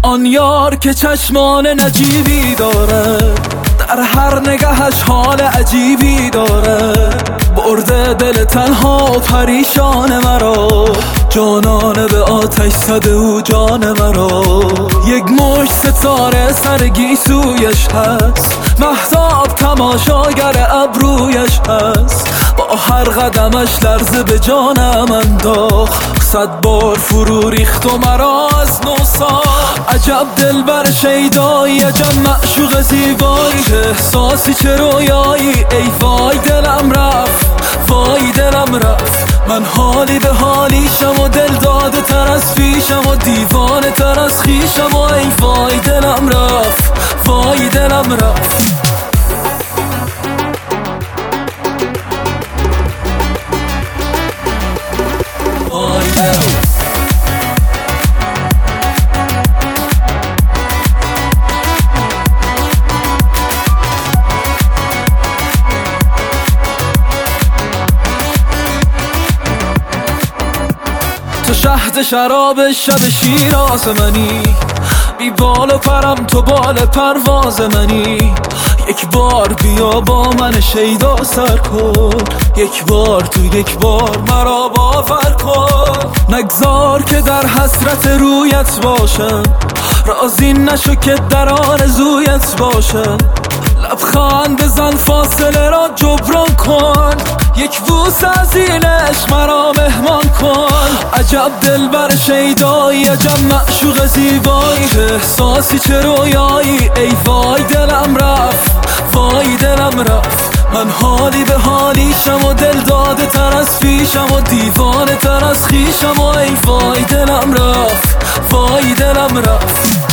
آن یار که چشمان نجیبی داره، در هر نگهش حال عجیبی داره، برده دل تنها و پریشان مرا، جانانه به آتش زده او جان مرا. یک مشت ستاره سر گیسویش هست، مهتاب تماشاگر ابرویش هست، با هر قدمش لرزه به جانم انداخت، 100 بار فرو ریخت و مرا از نو ساخت. عجب دلبر شیدایی، عجب معشوق زیبایی، چه احساسی چه رویایی، ای وای دلم رفت، وای دلم رفت. من حالی به حالیشم و دل داده تر از پیشم و دیوانه تر از خیشم و ای وای دلم رفت، وای دلم رفت. وای دلم تو شهد شراب شب شیراز منی، بی بال و پرم تو بال پرواز منی. یک بار بیا با من شیدا سر کن، یک بار تو یک بار مرا باور کن. نگذار که در حسرت رویت باشم، راضی نشو که در آرزویت باشم. لبخند بزن فاصله را جبران کن، یک بوس از این عشق مرا مهمان کن. عجب دلبر شیدایی، عجب معشوق زیبایی، چه احساسی چه رویایی، ای وای دلم رفت، وای دلم رفت. من حالی به حالیشم و دل داده تر از پیشم و دیوانه تر از خیشم و ای وای دلم رفت، وای دلم رفت.